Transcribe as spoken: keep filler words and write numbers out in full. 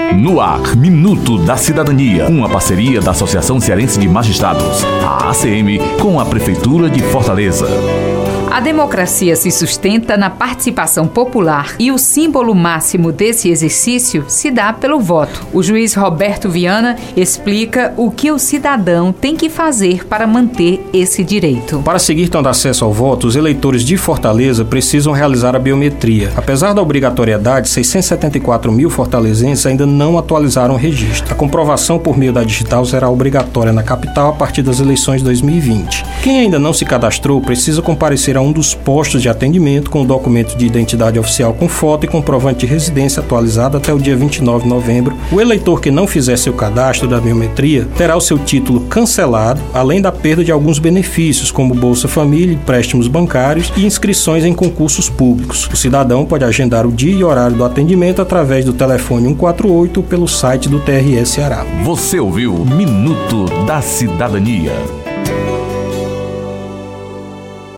No ar, Minuto da Cidadania, uma parceria da Associação Cearense de Magistrados, a A C M, com a Prefeitura de Fortaleza. A democracia se sustenta na participação popular e o símbolo máximo desse exercício se dá pelo voto. O juiz Roberto Viana explica o que o cidadão tem que fazer para manter esse direito. Para seguir tendo acesso ao voto, os eleitores de Fortaleza precisam realizar a biometria. Apesar da obrigatoriedade, seiscentos e setenta e quatro mil fortalezenses ainda não atualizaram o registro. A comprovação por meio da digital será obrigatória na capital a partir das eleições de dois mil e vinte. Quem ainda não se cadastrou precisa comparecer a um dos postos de atendimento com o documento de identidade oficial com foto e comprovante de residência atualizado até o dia vinte e nove de novembro. O eleitor que não fizer seu cadastro da biometria terá o seu título cancelado, além da perda de alguns benefícios, como Bolsa Família, empréstimos bancários e inscrições em concursos públicos. O cidadão pode agendar o dia e horário do atendimento através do telefone um quatro oito ou pelo site do T R E Ceará. Você ouviu Minuto da Cidadania.